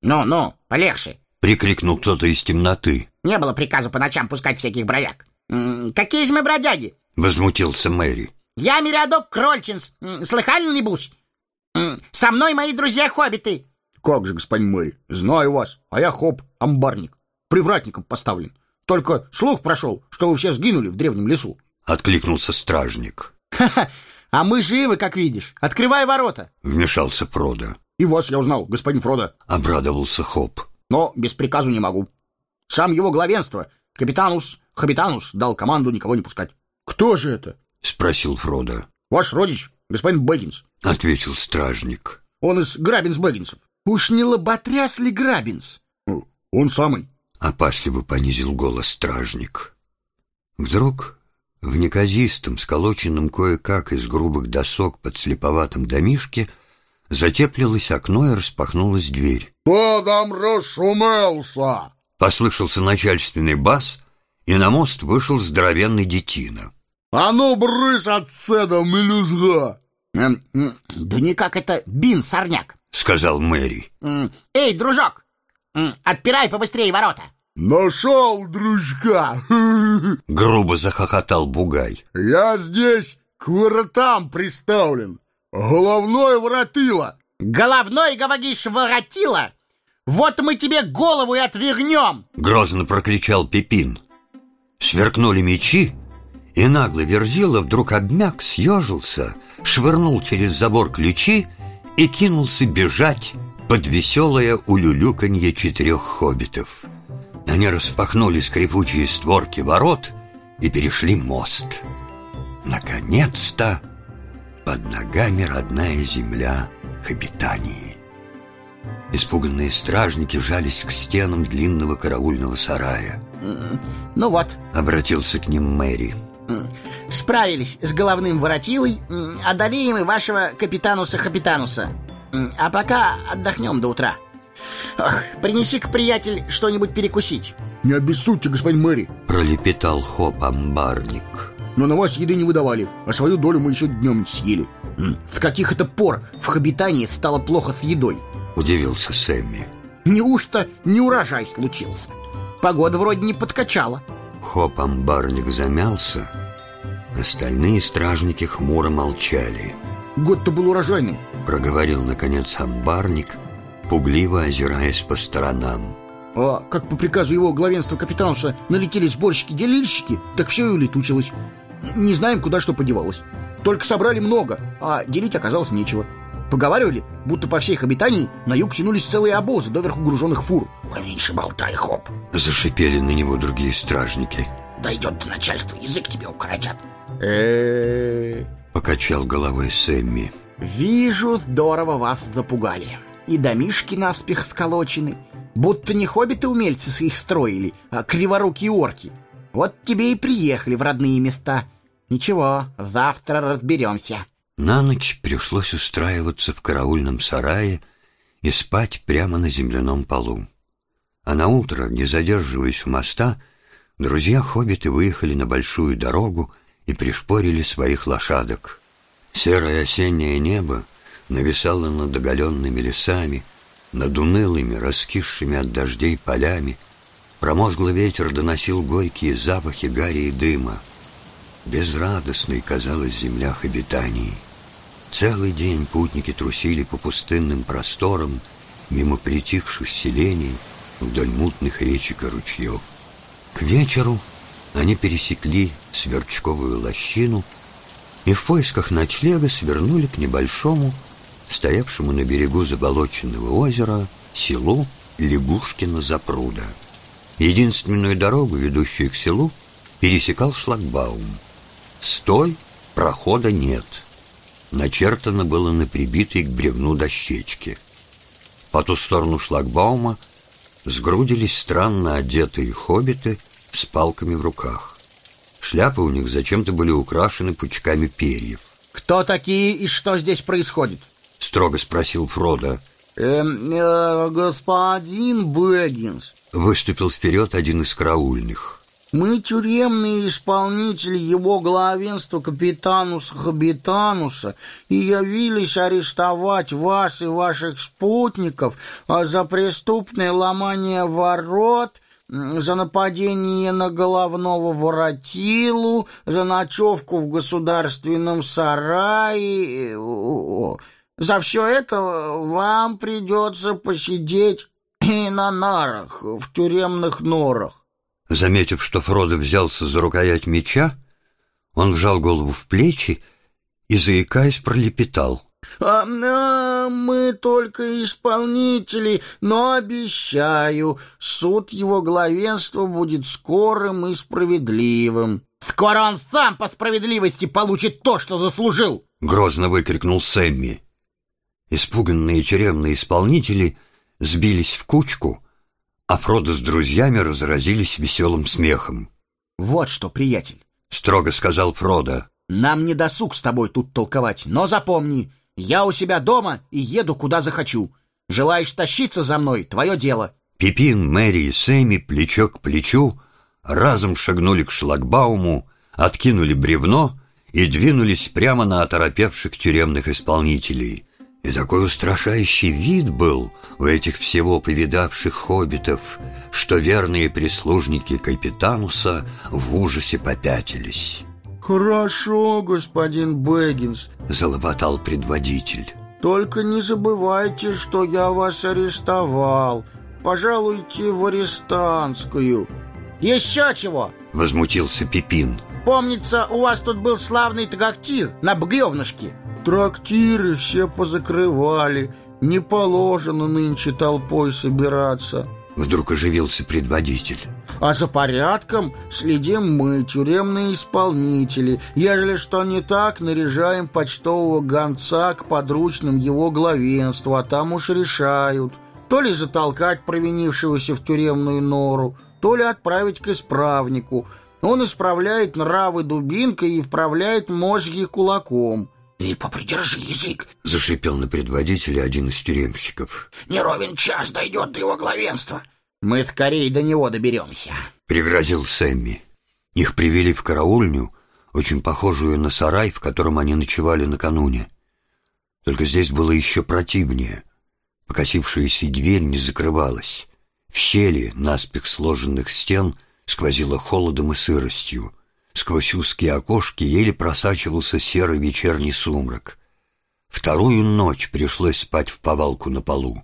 Ну, полегче!» — прикрикнул кто-то из темноты. «Не было приказа по ночам пускать всяких бродяг». «Какие же мы бродяги?» — возмутился Мэри. «Я Мириадок Крольчинс. Слыхали, небось? Со мной мои друзья-хоббиты». «Как же, господин Мэри, знаю вас, а я Хоп, амбарник, привратником поставлен. Только слух прошел, что вы все сгинули в древнем лесу». — откликнулся стражник. «Ха-ха, а мы живы, как видишь. Открывай ворота», — вмешался Фродо. «И вас я узнал, господин Фродо», — обрадовался Хоп. «но без приказу не могу. Сам его главенство, капитанус Хобитанус, дал команду никого не пускать». «Кто же это?» — спросил Фродо. «Ваш родич, господин Бэггинс», — ответил стражник. «Он из Грабинс-Бэггинсов». «Уж не лоботряс ли Грабинс?» «Он самый», — опасливо понизил голос стражник. Вдруг в неказистом, сколоченном кое-как из грубых досок подслеповатом домишке затеплилось окно и распахнулась дверь. «Кто там расшумелся?» — послышался начальственный бас, и на мост вышел здоровенный детина. «А ну, брысь отседа, мелюзга!» «Да никак это Бин-сорняк», — сказал Мэри. «Эй, дружок, отпирай побыстрее ворота». «Нашел, дружка!» — грубо захохотал Бугай. «Я здесь к воротам приставлен. Головной воротило». «Головной, говоришь, воротило? Вот мы тебе голову и отвернем!» — грозно прокричал Пипин. Сверкнули мечи, и наглый Верзила вдруг обмяк, съежился, швырнул через забор ключи и кинулся бежать под веселое улюлюканье 4 хоббитов. Они распахнули скрипучие створки ворот и перешли мост. Наконец-то под ногами родная земля Хобитании. Испуганные стражники жались к стенам длинного караульного сарая. «Ну вот», — обратился к ним Мэри. «Справились с головным воротилой, одолеем и вашего капитануса-хобитануса. А пока отдохнем до утра. Ох, принеси-ка, приятель, что-нибудь перекусить». «Не обессудьте, господин Мэри», — пролепетал Хоп-амбарник. «но на вас еды не выдавали, а свою долю мы еще днем съели». «С каких это пор в Хобитании стало плохо с едой?» — удивился Сэмми. «Неужто не урожай случился? Погода вроде не подкачала». Хоп-амбарник замялся. Остальные стражники хмуро молчали. «Год-то был урожайным», — проговорил, наконец, амбарник, пугливо озираясь по сторонам. «А как по приказу его главенства капитануса налетели сборщики-делильщики, так все и улетучилось. Не знаем, куда что подевалось. Только собрали много, а делить оказалось нечего. Поговаривали, будто по всей Хобитании на юг тянулись целые обозы, доверху груженных фур». «Поменьше болтай, Хоп», — зашипели на него другие стражники. «Дойдет до начальства, язык тебе укоротят». Покачал головой Сэмми. «Вижу, здорово вас запугали. И домишки наспех сколочены, будто не хоббиты-умельцы их строили, а криворукие орки. Вот тебе и приехали в родные места. Ничего, завтра разберемся». На ночь пришлось устраиваться в караульном сарае и спать прямо на земляном полу. А на утро, не задерживаясь у моста, друзья-хоббиты выехали на большую дорогу и пришпорили своих лошадок. Серое осеннее небо нависало над оголенными лесами, над унылыми, раскисшими от дождей полями. Промозглый ветер доносил горькие запахи гари и дыма. Безрадостной казалась земля Хобитании. Целый день путники трусили по пустынным просторам, мимо притихших селений, вдоль мутных речек и ручьев. К вечеру они пересекли Сверчковую лощину и в поисках ночлега свернули к небольшому, стоявшему на берегу заболоченного озера, селу Лягушкино-Запруда. Единственную дорогу, ведущую к селу, пересекал шлагбаум. Стой, прохода нет. Начертано было на прибитой к бревну дощечке. По ту сторону шлагбаума сгрудились странно одетые хоббиты с палками в руках. Шляпы у них зачем-то были украшены пучками перьев. «Кто такие и что здесь происходит?» — строго спросил Фродо. Господин Бэггинс. Выступил вперед один из караульных. Мы тюремные исполнители его главенства капитануса Хобитануса и явились арестовать вас и ваших спутников за преступное ломание ворот, за нападение на головного воротилу, за ночевку в государственном сарае. За все это вам придется посидеть и на нарах, в тюремных норах. Заметив, что Фродо взялся за рукоять меча, он вжал голову в плечи и, заикаясь, пролепетал: мы только исполнители, но обещаю, суд его главенства будет скорым и справедливым. Скоро он сам по справедливости получит то, что заслужил! Грозно выкрикнул Сэмми. Испуганные тюремные исполнители сбились в кучку, а Фродо с друзьями разразились веселым смехом. «Вот что, приятель», — строго сказал Фродо, — «нам не досуг с тобой тут толковать, но запомни, я у себя дома и еду, куда захочу. Желаешь тащиться за мной — твое дело». Пипин, Мэри и Сэмми плечо к плечу разом шагнули к шлагбауму, откинули бревно и двинулись прямо на оторопевших тюремных исполнителей. И такой устрашающий вид был у этих всего повидавших хоббитов, что верные прислужники Капитануса в ужасе попятились. «Хорошо, господин Бэггинс», — залопотал предводитель. «Только не забывайте, что я вас арестовал. Пожалуйте в арестантскую». «Еще чего?» — возмутился Пипин. «Помнится, у вас тут был славный трактир на бревнышке». «Трактиры все позакрывали. Не положено нынче толпой собираться». Вдруг оживился предводитель. «А за порядком следим мы, тюремные исполнители. Ежели что не так, наряжаем почтового гонца к подручным его главенству, а там уж решают, то ли затолкать провинившегося в тюремную нору, то ли отправить к исправнику. Он исправляет нравы дубинкой и вправляет мозги кулаком». «Ты попридержи язык!» — зашипел на предводителя один из тюремщиков. «Не ровен час дойдет до его главенства. Мы скорее до него доберемся», — пригрозил Сэмми. Их привели в караульню, очень похожую на сарай, в котором они ночевали накануне. Только здесь было еще противнее. Покосившаяся дверь не закрывалась. В щели наспех сложенных стен сквозило холодом и сыростью. Сквозь узкие окошки еле просачивался серый вечерний сумрак. Вторую ночь пришлось спать вповалку на полу.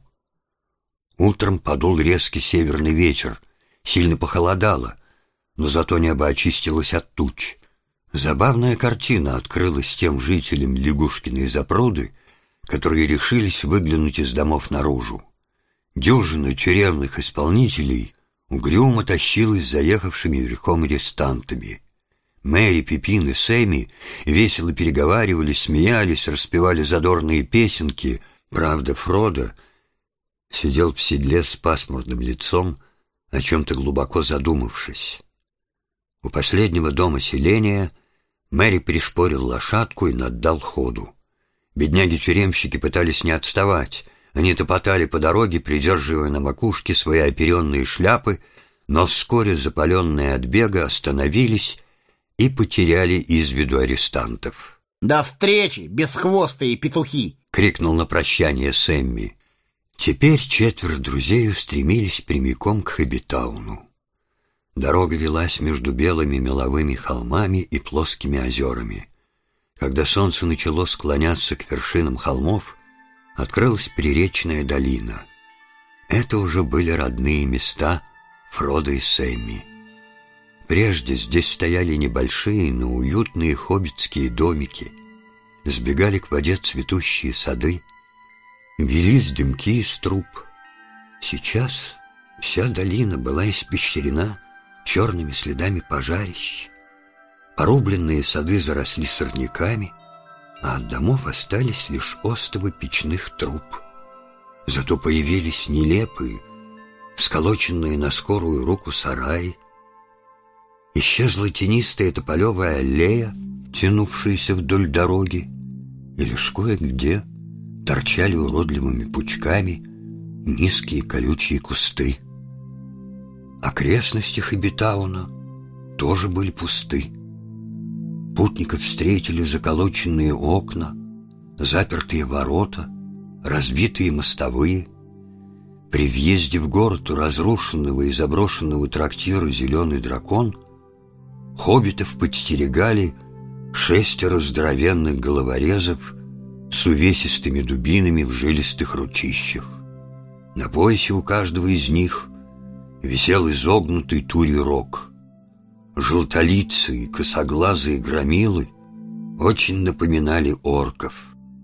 Утром подул резкий северный ветер, сильно похолодало, но зато небо очистилось от туч. Забавная картина открылась тем жителям Лягушкиной запруды, которые решились выглянуть из домов наружу. Дюжина тюремных исполнителей угрюмо тащилась заехавшими верхом арестантами. Мэри, Пипин и Сэмми весело переговаривались, смеялись, распевали задорные песенки. Правда, Фродо сидел в седле с пасмурным лицом, о чем-то глубоко задумавшись. У последнего дома селения Мэри пришпорил лошадку и наддал ходу. Бедняги-тюремщики пытались не отставать. Они топотали по дороге, придерживая на макушке свои оперенные шляпы, но вскоре, запаленные от бега, остановились и потеряли из виду арестантов. «До встречи, бесхвостые петухи!» — крикнул на прощание Сэмми. Теперь четверо друзей устремились прямиком к Хоббитауну. Дорога велась между белыми меловыми холмами и плоскими озерами. Когда солнце начало склоняться к вершинам холмов, открылась приречная долина. Это уже были родные места Фродо и Сэмми. Прежде здесь стояли небольшие, но уютные хоббитские домики, сбегали к воде цветущие сады, велись дымки из труб. Сейчас вся долина была испещрена черными следами пожарищ. Порубленные сады заросли сорняками, а от домов остались лишь остовы печных труб. Зато появились нелепые, сколоченные на скорую руку сараи. Исчезла тенистая тополевая аллея, тянувшаяся вдоль дороги, и лишь кое-где торчали уродливыми пучками низкие колючие кусты. Окрестности Хоббитауна тоже были пусты. Путников встретили заколоченные окна, запертые ворота, разбитые мостовые. При въезде в город у разрушенного и заброшенного трактира «Зеленый дракон» хоббитов подстерегали 6 здоровенных головорезов с увесистыми дубинами в жилистых ручищах. На поясе у каждого из них висел изогнутый турий рог. Желтолицые, косоглазые громилы очень напоминали орков.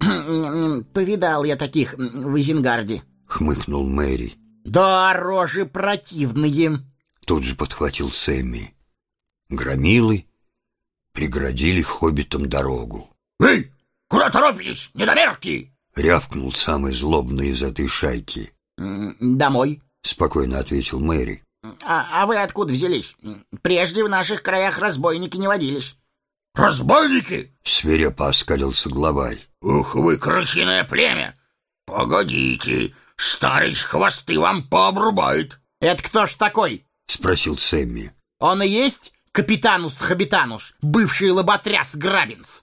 «Повидал я таких в Изенгарде», — хмыкнул Мэри. «Да, рожи противные», — тут же подхватил Сэмми. Громилы преградили хоббитам дорогу. «Эй, куда торопитесь, недомерки?» — рявкнул самый злобный из этой шайки. «Домой», — спокойно ответил Мэри. А вы откуда взялись? Прежде в наших краях разбойники не водились». «Разбойники?» — свирепо оскалился главарь. «Ух вы, крысиное племя! Погодите, старец хвосты вам пообрубает». «Это кто ж такой?» — спросил Сэмми. «Он и есть Капитанус Хоббитанус, бывший лоботряс Грабинс?»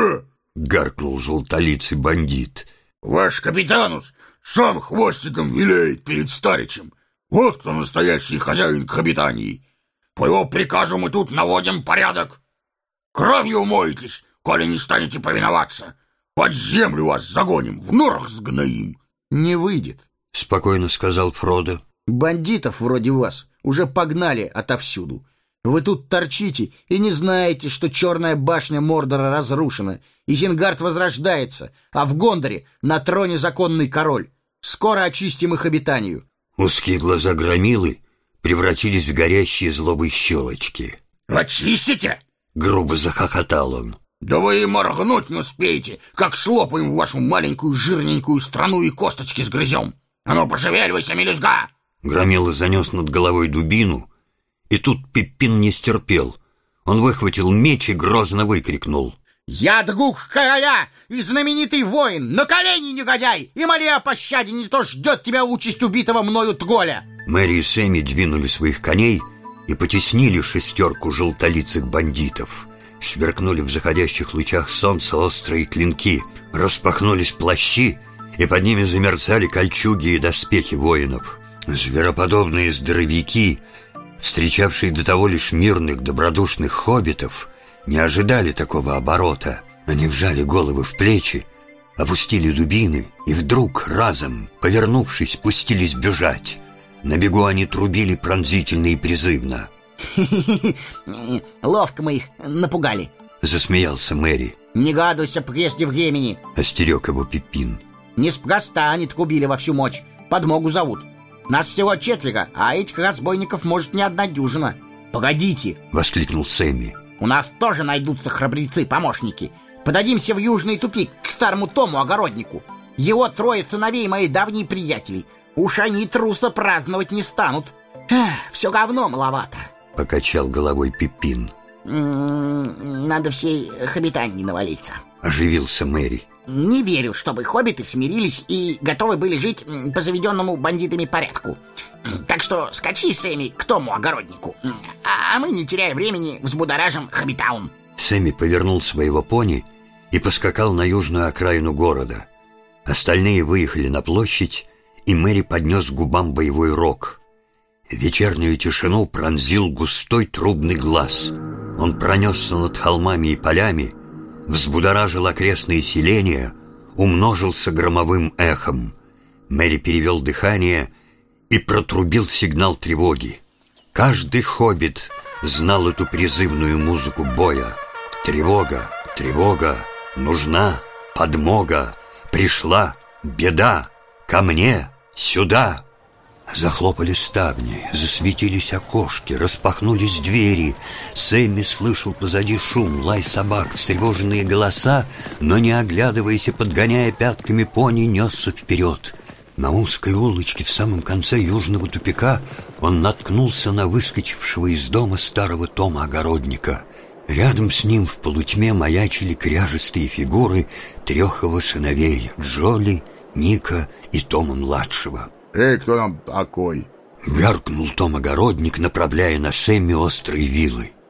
Гаркнул желтолицый бандит. «Ваш Капитанус сам хвостиком виляет перед старичем. Вот кто настоящий хозяин Хоббитании. По его приказу мы тут наводим порядок. Кровью умоетесь, коли не станете повиноваться. Под землю вас загоним, в норах сгноим». «Не выйдет», — спокойно сказал Фродо. «Бандитов вроде вас уже погнали отовсюду. Вы тут торчите и не знаете, что черная башня Мордора разрушена, Изенгард возрождается, а в Гондоре на троне законный король. Скоро очистим их обитанию». Узкие глаза громилы превратились в горящие злобой щелочки. «Очистите?» — грубо захохотал он. «Да вы и моргнуть не успеете, как слопаем вашу маленькую жирненькую страну и косточки сгрызем. А ну, пошевеливайся, мелюзга!» Громила занес над головой дубину, и тут Пиппин не стерпел. Он выхватил меч и грозно выкрикнул: «Я друг короля и знаменитый воин! На колени, негодяй, и моли о пощаде, не то ждет тебя участь убитого мною Тголя!» Мэри и Сэмми двинули своих коней и потеснили 6 желтолицых бандитов. Сверкнули в заходящих лучах солнца острые клинки, распахнулись плащи, и под ними замерцали кольчуги и доспехи воинов. Звероподобные здоровяки, встречавшие до того лишь мирных добродушных хоббитов, не ожидали такого оборота. Они вжали головы в плечи, опустили дубины и вдруг, разом, повернувшись, пустились бежать. На бегу они трубили пронзительно и призывно. «Ловко мы их напугали», — засмеялся Мэри. «Не гадуйся прежде времени», — остерег его Пиппин. «Неспроста они трубили во всю мощь. Подмогу зовут. Нас всего 4, а этих разбойников может не 1 дюжина. Погодите!» — воскликнул Сэмми. «У нас тоже найдутся храбрецы-помощники. Подадимся в южный тупик к старому Тому Огороднику. Его 3 сыновей мои давние приятели. Уж они труса праздновать не станут. Все говно маловато», — покачал головой Пиппин. «Надо всей Хоббитании навалиться», — оживился Мэри. «Не верю, чтобы хоббиты смирились и готовы были жить по заведенному бандитами порядку. Так что скачи, Сэмми, к Тому Огороднику, а мы, не теряя времени, взбудоражим Хоббитаун». Сэмми повернул своего пони и поскакал на южную окраину города. Остальные выехали на площадь, и Мэри поднес к губам боевой рог. Вечернюю тишину пронзил густой трубный глаз. Он пронесся над холмами и полями, взбудоражил окрестные селения, умножился громовым эхом. Мэри перевел дыхание и протрубил сигнал тревоги. Каждый хоббит знал эту призывную музыку боя. Тревога, тревога, нужна подмога, пришла беда, ко мне, сюда. Захлопали ставни, засветились окошки, распахнулись двери. Сэмми слышал позади шум, лай собак, встревоженные голоса, но, не оглядываясь и подгоняя пятками пони, несся вперед. На узкой улочке в самом конце южного тупика он наткнулся на выскочившего из дома старого Тома Огородника. Рядом с ним в полутьме маячили кряжестые фигуры 3 его сыновей — Джоли, Ника и Тома-младшего. «Эй, кто там такой?» — гаркнул Том Огородник, направляя на Сэмми острые вилы.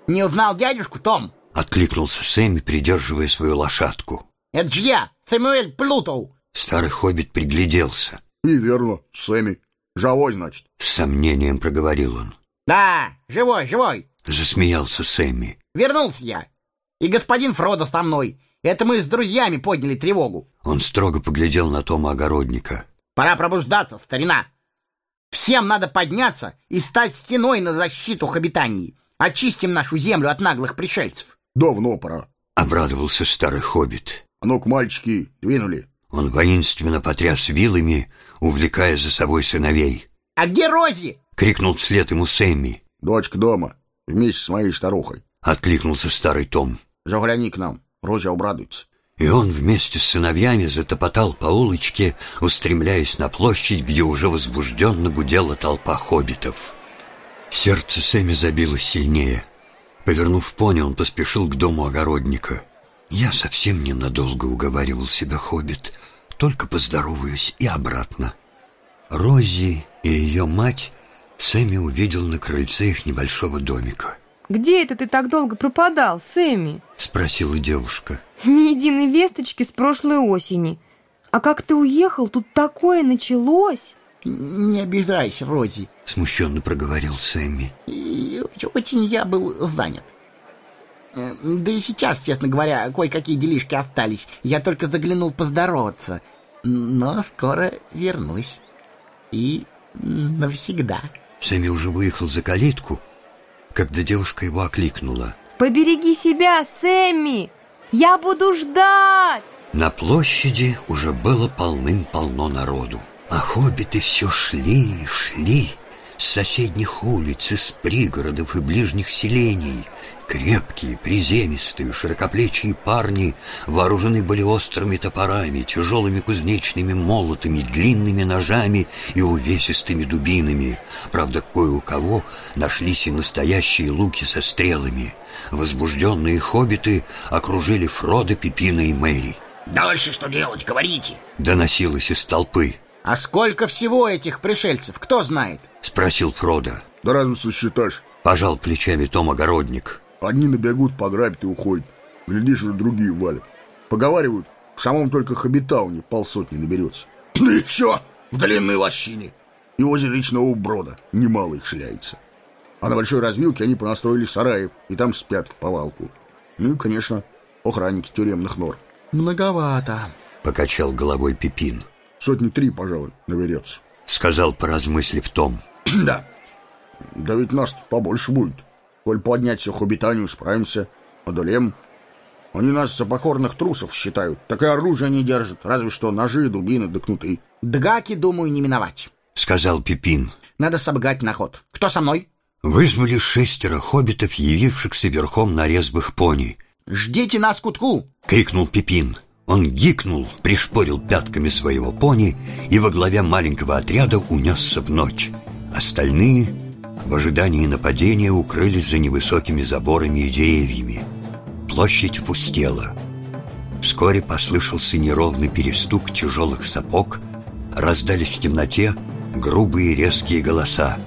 Не узнал дядюшку, Том? Откликнулся Сэмми, придерживая свою лошадку. Это же я, Сэмюэль Плутоу. Старый хоббит пригляделся. И верно, Сэмми. Живой, значит. С сомнением проговорил он. Да, живой. Засмеялся Сэмми. Вернулся я. И господин Фродо со мной. Это мы с друзьями подняли тревогу. Он строго поглядел на Тома Огородника. Пора пробуждаться, старина. Всем надо подняться и стать стеной на защиту хоббитании. Очистим нашу землю от наглых пришельцев. Давно пора. Обрадовался старый хоббит. А ну-ка, мальчики, двинули. Он воинственно потряс вилами, увлекая за собой сыновей. А где Рози? Крикнул вслед ему Сэмми. Дочка дома, вместе с моей старухой. Откликнулся старый Том. Загляни к нам, Рози обрадуется. И он вместе с сыновьями затопотал по улочке, устремляясь на площадь, где уже возбужденно гудела толпа хоббитов. Сердце Сэмми забилось сильнее. Повернув пони, он поспешил к дому огородника. «Я совсем ненадолго уговаривал себя, хоббит, только поздороваюсь и обратно». Рози и ее мать Сэмми увидел на крыльце их небольшого домика. «Где это ты так долго пропадал, Сэмми?» — спросила девушка. «Ни единой весточки с прошлой осени. А как ты уехал, тут такое началось!» Не обижайся, Рози. Смущенно проговорил Сэмми. И очень я был занят. Да и сейчас, честно говоря, кое-какие делишки остались. Я только заглянул поздороваться. Но скоро вернусь. И навсегда. Сэмми уже выехал за калитку, когда девушка его окликнула. «Побереги себя, Сэмми! Я буду ждать!» На площади уже было полным-полно народу. А хоббиты все шли и шли с соседних улиц, из пригородов и ближних селений. Крепкие, приземистые, широкоплечие парни вооружены были острыми топорами, тяжелыми кузнечными молотами, длинными ножами и увесистыми дубинами. Правда, кое у кого нашлись и настоящие луки со стрелами. Возбужденные хоббиты окружили Фродо, Пипина и Мэри. «Дальше что делать, говорите?» — доносилось из толпы. «А сколько всего этих пришельцев, кто знает?» — спросил Фродо. Да разве сосчитаешь? Пожал плечами Том Огородник. Одни набегут, пограбят и уходят. Глядишь, уже другие валят. Поговаривают, в самом только Хоббитауне 50 наберется. Да еще в длинной лощине. И озеро речного брода немало их шляется. А на большой развилке они понастроили сараев, и там спят в повалку. Ну и, конечно, охранники тюремных нор. «Многовато», — покачал головой Пипин. 3, пожалуй, наберется. — сказал, поразмыслив Том. Да. Да ведь нас побольше будет. Коль поднять всю Хоббитанию, справимся, одолеем. Они нас за покорных трусов считают. Так и оружие не держат, разве что ножи, дубины да кнуты. «Дгаки, думаю, не миновать», — сказал Пипин. «Надо собгать на ход. Кто со мной?» Вызвали 6 хоббитов, явившихся верхом на резвых пони. «Ждите нас к кутку!» — крикнул Пипин. Он гикнул, пришпорил пятками своего пони и во главе маленького отряда унесся в ночь. Остальные, в ожидании нападения, укрылись за невысокими заборами и деревьями. Площадь пустела. Вскоре послышался неровный перестук тяжелых сапог, раздались в темноте грубые резкие голоса.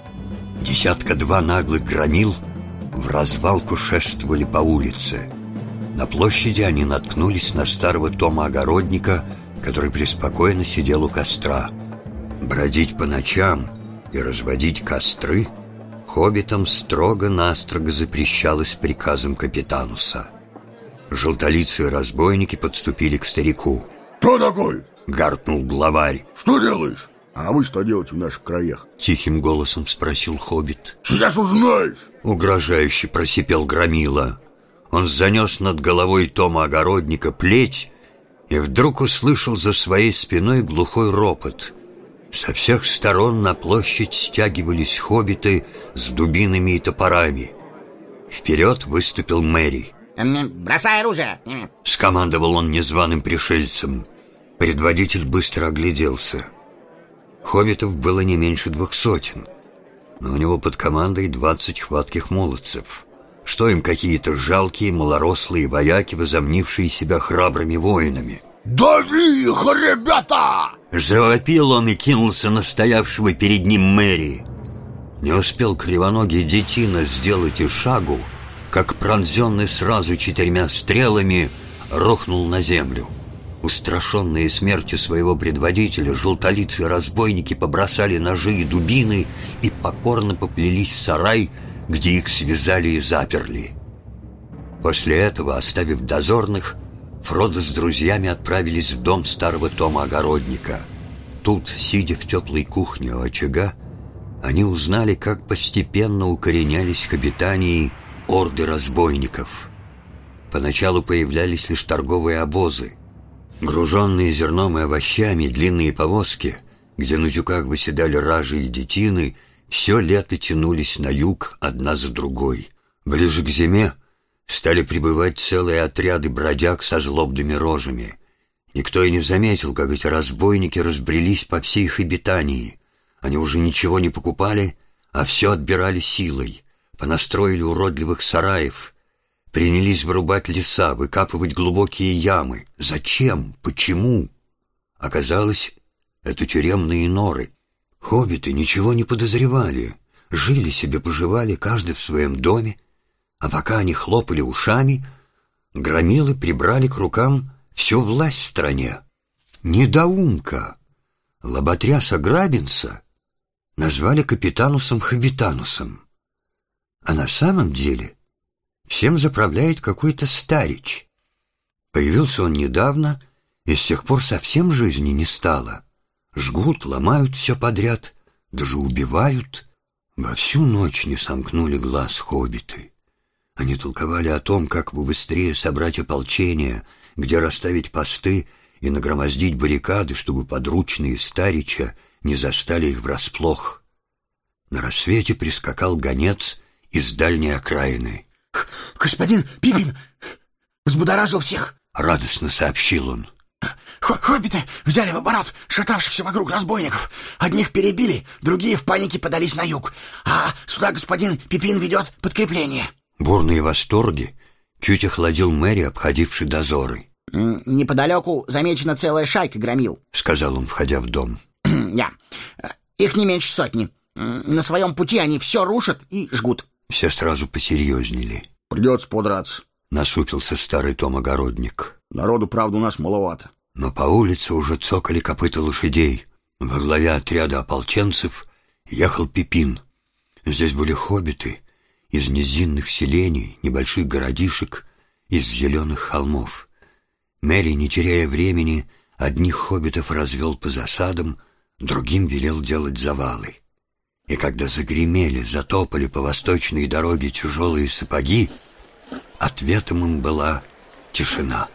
1-2 наглых громил в развалку шествовали по улице. На площади они наткнулись на старого Тома Огородника, который преспокойно сидел у костра. Бродить по ночам и разводить костры хоббитам строго-настрого запрещалось приказом Капитануса. Желтолицые разбойники подступили к старику. «Кто такой?» — гаркнул главарь. «Что делаешь?» «А вы что делаете в наших краях?» — тихим голосом спросил хоббит. «Сейчас узнаешь!» — угрожающе просипел громила. Он занес над головой Тома Огородника плеть и вдруг услышал за своей спиной глухой ропот. Со всех сторон на площадь стягивались хоббиты с дубинами и топорами. Вперед выступил Мэри. «Бросай оружие!» — скомандовал он незваным пришельцам. Предводитель быстро огляделся. Хоббитов было не меньше 200, но у него под командой 20 хватких молодцев. Что им какие-то жалкие, малорослые вояки, возомнившие себя храбрыми воинами? «Дави их, ребята!» Завопил он и кинулся на стоявшего перед ним Мэри. Не успел кривоногий детина сделать и шагу, как пронзенный сразу 4 стрелами, рухнул на землю. Устрашенные смертью своего предводителя, желтолицые разбойники побросали ножи и дубины и покорно поплелись в сарай, где их связали и заперли. После этого, оставив дозорных, Фродо с друзьями отправились в дом старого Тома Огородника. Тут, сидя в теплой кухне у очага, они узнали, как постепенно укоренялись в обитании орды разбойников. Поначалу появлялись лишь торговые обозы. Груженные зерном и овощами длинные повозки, где на тюках выседали ражи и детины, все лето тянулись на юг одна за другой. Ближе к зиме стали прибывать целые отряды бродяг со злобными рожами. Никто и не заметил, как эти разбойники разбрелись по всей их обитании. Они уже ничего не покупали, а все отбирали силой, понастроили уродливых сараев, принялись вырубать леса, выкапывать глубокие ямы. Зачем? Почему? Оказалось, это тюремные норы. Хоббиты ничего не подозревали, жили себе, поживали, каждый в своем доме, а пока они хлопали ушами, громилы прибрали к рукам всю власть в стране. Недоумка, лоботряса Грабинса назвали капитанусом Хоббитанусом, а на самом деле всем заправляет какой-то старич. Появился он недавно, и с тех пор совсем жизни не стало. Жгут, ломают все подряд, даже убивают. Во всю ночь не сомкнули глаз хоббиты. Они толковали о том, как бы быстрее собрать ополчение, где расставить посты и нагромоздить баррикады, чтобы подручные старича не застали их врасплох. На рассвете прискакал гонец из дальней окраины. «Господин Пипин взбудоражил всех!» — радостно сообщил он. «Хоббиты взяли в оборот шатавшихся вокруг разбойников. Одних перебили, другие в панике подались на юг. А сюда господин Пипин ведет подкрепление». Бурные восторги чуть охладил Мэри, обходивший дозоры. «Неподалеку замечена целая шайка громил», — сказал он, входя в дом. «Я. Их не меньше 100. На своем пути они все рушат и жгут». Все сразу посерьезнели. «Придется подраться», — насупился старый Том Огородник. «Народу, правда, у нас маловато». Но по улице уже цокали копыта лошадей. Во главе отряда ополченцев ехал Пипин. Здесь были хоббиты из низинных селений, небольших городишек, из зеленых холмов. Мэри, не теряя времени, одних хоббитов развел по засадам, другим велел делать завалы. И когда загремели, затопали по восточной дороге тяжелые сапоги, ответом им была тишина.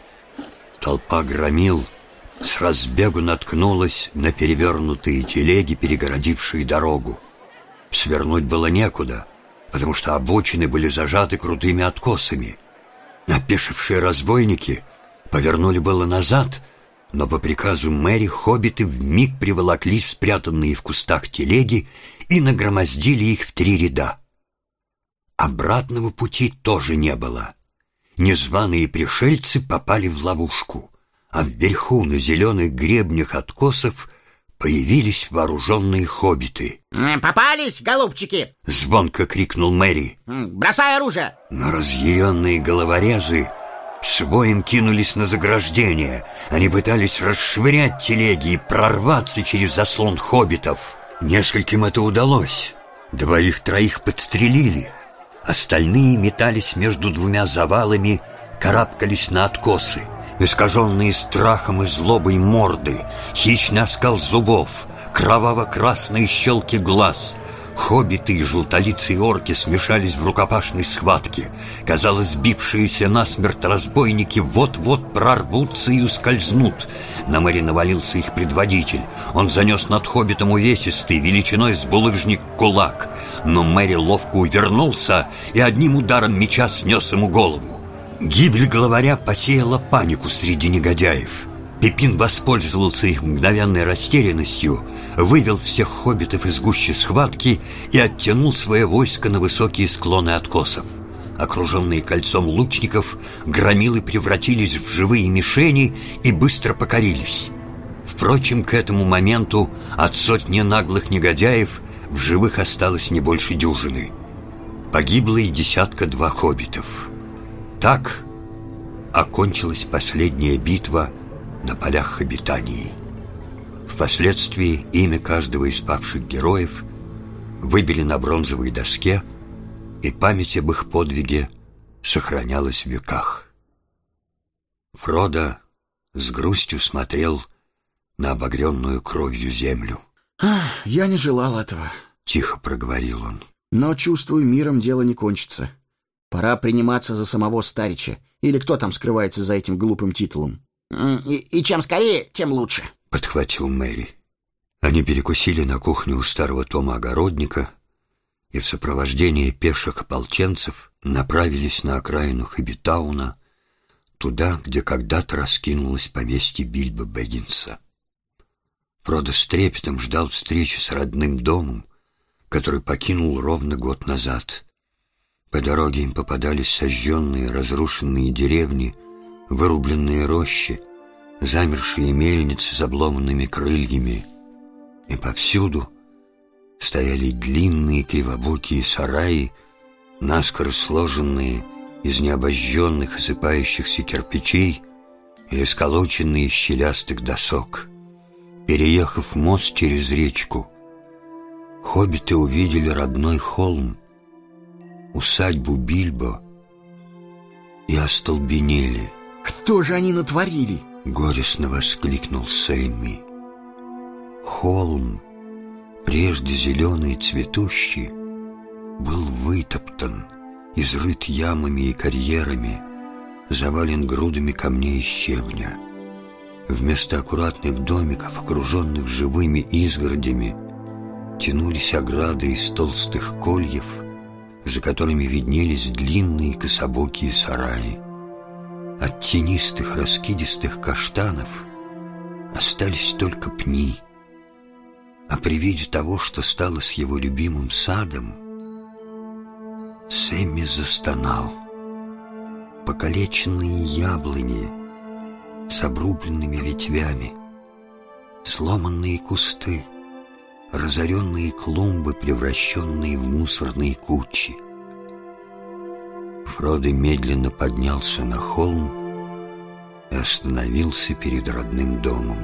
Толпа громил с разбегу наткнулась на перевернутые телеги, перегородившие дорогу. Свернуть было некуда, потому что обочины были зажаты крутыми откосами. Опешившие разбойники повернули было назад, но по приказу Мэри хоббиты вмиг приволокли спрятанные в кустах телеги и нагромоздили их в 3 ряда. Обратного пути тоже не было. Незваные пришельцы попали в ловушку, а вверху на зеленых гребнях откосов появились вооруженные хоббиты. «Попались, голубчики!» — звонко крикнул Мэри. «Бросай оружие!» Но разъяренные головорезы с воем кинулись на заграждение. Они пытались расшвырять телеги и прорваться через заслон хоббитов. Нескольким это удалось. 2-3 подстрелили. Остальные метались между 2 завалами, карабкались на откосы. Искаженные страхом и злобой морды, хищный оскал зубов, кроваво-красные щелки глаз. Хоббиты и желтолицые орки смешались в рукопашной схватке. Казалось, сбившиеся насмерть разбойники вот-вот прорвутся и ускользнут. На Мэри навалился их предводитель. Он занес над хоббитом увесистый, величиной с булыжник, кулак. Но Мэри ловко увернулся и одним ударом меча снес ему голову. Гибель главаря посеяла панику среди негодяев. Пипин воспользовался их мгновенной растерянностью, вывел всех хоббитов из гущи схватки и оттянул свое войско на высокие склоны откосов. Окруженные кольцом лучников, громилы превратились в живые мишени и быстро покорились. Впрочем, к этому моменту от 100 наглых негодяев в живых осталось не больше дюжины. Погибло и 2 хоббитов. Так окончилась последняя битва на полях Хоббитании. Впоследствии имя каждого из павших героев выбили на бронзовой доске, и память об их подвиге сохранялась в веках. Фродо с грустью смотрел на обогренную кровью землю. «Я не желал этого», — тихо проговорил он. «но, чувствую, миром дело не кончится. Пора приниматься за самого Старича, или кто там скрывается за этим глупым титулом». И чем скорее, тем лучше», — подхватил Мэри. Они перекусили на кухне у старого Тома Огородника и в сопровождении пеших ополченцев направились на окраину Хоббитауна, туда, где когда-то раскинулось поместье Бильбо Бэггинса. Фродо с трепетом ждал встречи с родным домом, который покинул ровно год назад. По дороге им попадались сожженные, разрушенные деревни, вырубленные рощи, замершие мельницы с обломанными крыльями, и повсюду стояли длинные кривобокие сараи, наскоро сложенные из необожженных осыпающихся кирпичей или сколоченные из щелястых досок. Переехав мост через речку, хоббиты увидели родной холм, усадьбу Бильбо, и остолбенели. «Что же они натворили?» — горестно воскликнул Сэмми. Холм, прежде зеленый и цветущий, был вытоптан, изрыт ямами и карьерами, завален грудами камней и щебня. Вместо аккуратных домиков, окруженных живыми изгородями, тянулись ограды из толстых кольев, за которыми виднелись длинные кособокие сараи. От тенистых раскидистых каштанов остались только пни, а при виде того, что стало с его любимым садом, Сэмми застонал. Покалеченные яблони с обрубленными ветвями, сломанные кусты, разоренные клумбы, превращенные в мусорные кучи. Фродо медленно поднялся на холм и остановился перед родным домом.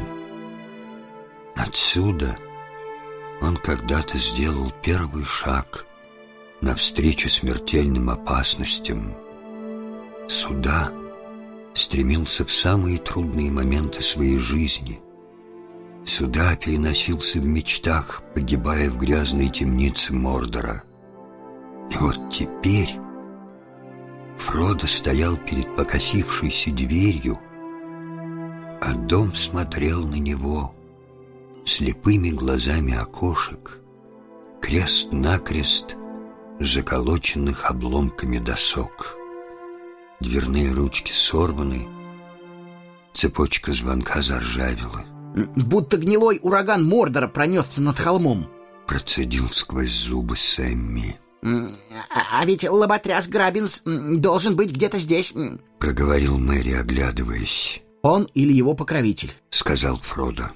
Отсюда он когда-то сделал первый шаг навстречу смертельным опасностям. Сюда стремился в самые трудные моменты своей жизни. Сюда переносился в мечтах, погибая в грязной темнице Мордора. И вот теперь Фродо стоял перед покосившейся дверью, а дом смотрел на него слепыми глазами окошек, крест-накрест заколоченных обломками досок. Дверные ручки сорваны, цепочка звонка заржавела. «Будто гнилой ураган Мордора пронесся над холмом», — процедил сквозь зубы Сэмми. «А ведь лоботряс Граббинс должен быть где-то здесь», — проговорил Мэри, оглядываясь. «Он или его покровитель», — сказал Фродо.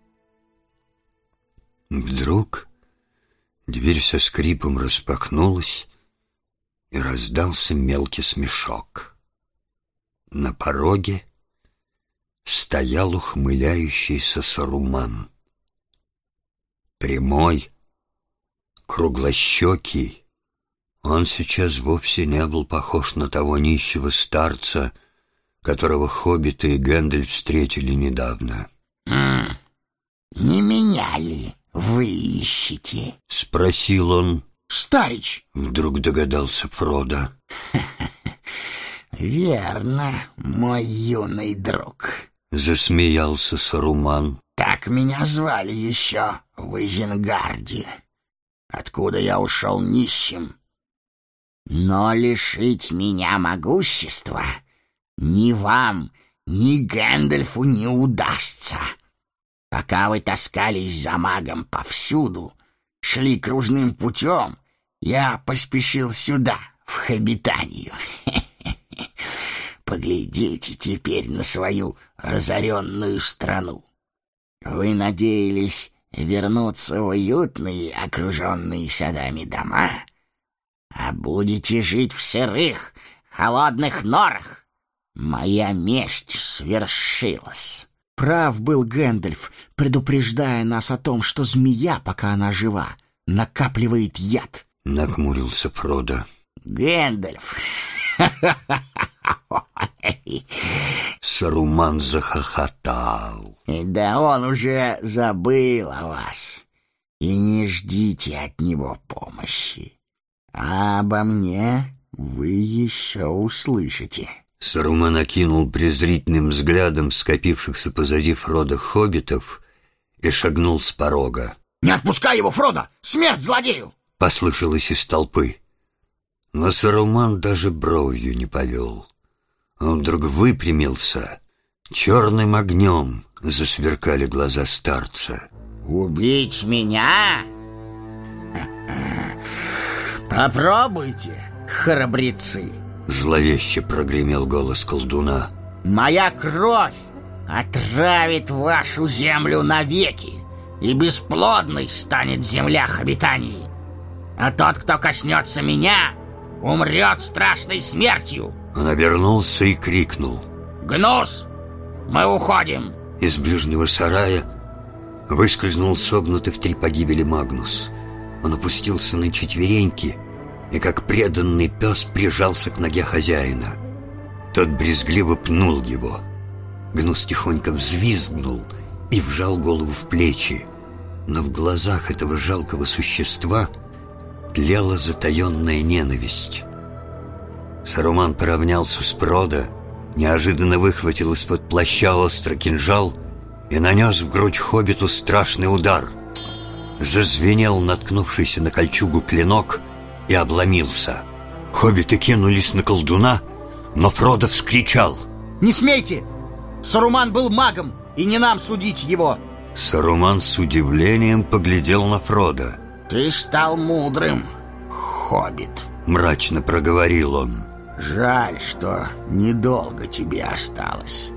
Вдруг дверь со скрипом распахнулась, и раздался мелкий смешок. На пороге стоял ухмыляющийся Саруман. Прямой, круглощекий, он сейчас вовсе не был похож на того нищего старца, которого хоббиты и Гэндальф встретили недавно. «Не меня ли вы ищете?» — спросил он. «Старич!» — вдруг догадался Фродо. «Верно, мой юный друг», — засмеялся Саруман. «Так меня звали еще в Изенгарде, откуда я ушел нищим. Но лишить меня могущества ни вам, ни Гэндальфу не удастся. Пока вы таскались за магом повсюду, шли кружным путем, я поспешил сюда, в Хоббитанию. Поглядите теперь на свою разоренную страну. Вы надеялись вернуться в уютные, окруженные садами дома, а будете жить в сырых, холодных норах. Моя месть свершилась». Прав был Гэндальф, предупреждая нас о том, что змея, пока она жива, накапливает яд. Нахмурился Фродо. «Гэндальф!» Саруман захохотал. «Да он уже забыл о вас, и не ждите от него помощи. А обо мне вы еще услышите». Саруман окинул презрительным взглядом скопившихся позади Фродо хоббитов и шагнул с порога. «Не отпускай его, Фродо! Смерть злодею!» Послышалось из толпы. Но Саруман даже бровью не повел. Он вдруг выпрямился. Черным огнем засверкали глаза старца. «Убить меня? Попробуйте, храбрецы!» Зловеще прогремел голос колдуна. «Моя кровь отравит вашу землю навеки, и бесплодной станет земля их обитаний. А тот, кто коснется меня, умрет страшной смертью». Он обернулся и крикнул. «Гнус, мы уходим!» Из ближнего сарая выскользнул согнутый в 3 погибели Магнус. Он опустился на четвереньки и, как преданный пес, прижался к ноге хозяина. Тот брезгливо пнул его. Гнус тихонько взвизгнул и вжал голову в плечи, но в глазах этого жалкого существа тлела затаенная ненависть. Саруман поравнялся с Фродо, неожиданно выхватил из-под плаща острый кинжал и нанес в грудь хоббиту страшный удар. Зазвенел наткнувшийся на кольчугу клинок и обломился. Хоббиты кинулись на колдуна, но Фродо вскричал: «Не смейте! Саруман был магом, и не нам судить его!» Саруман с удивлением поглядел на Фродо. «Ты стал мудрым, хоббит», — мрачно проговорил он. «Жаль, что недолго тебе осталось.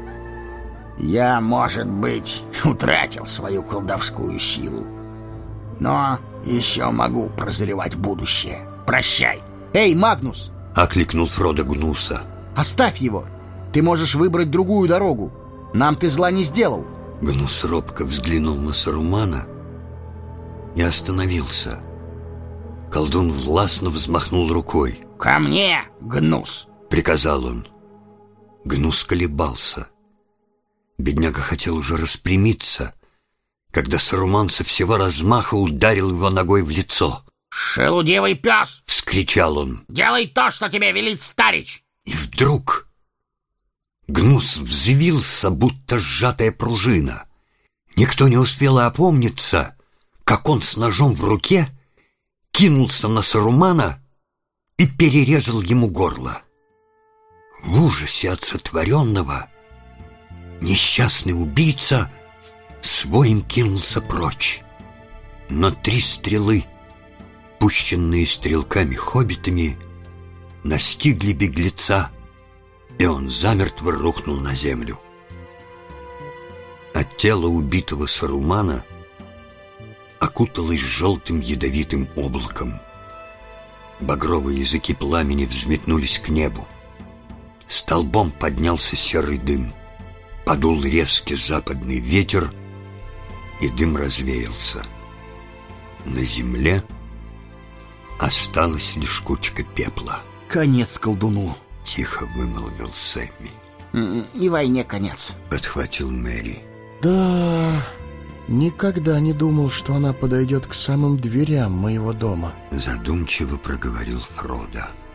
Я, может быть, утратил свою колдовскую силу, но еще могу прозревать будущее. Прощай!» «Эй, Магнус!» — окликнул Фродо Гнуса. «Оставь его! Ты можешь выбрать другую дорогу. Нам ты зла не сделал!» Гнус робко взглянул на Сарумана и остановился. Колдун властно взмахнул рукой. «Ко мне, Гнус!» — приказал он. Гнус колебался. Бедняга хотел уже распрямиться, когда Саруман со всего размаха ударил его ногой в лицо. «Шелудивый пес!» — вскричал он. «Делай то, что тебе велит старич!» И вдруг Гнус взвился, будто сжатая пружина. Никто не успел опомниться, как он с ножом в руке кинулся на Сарумана и перерезал ему горло. В ужасе от сотворенного несчастный убийца с воем кинулся прочь. Но 3 стрелы, пущенные стрелками-хоббитами, настигли беглеца, и он замертво рухнул на землю. От тела убитого Сарумана окуталось желтым ядовитым облаком. Багровые языки пламени взметнулись к небу. Столбом поднялся серый дым. Подул резкий западный ветер, и дым развеялся. На земле осталась лишь кучка пепла. «Конец колдуну!» — тихо вымолвил Сэмми. «И войне конец», — подхватил Мэри. «Да, никогда не думал, что она подойдет к самым дверям моего дома», — задумчиво проговорил Фродо.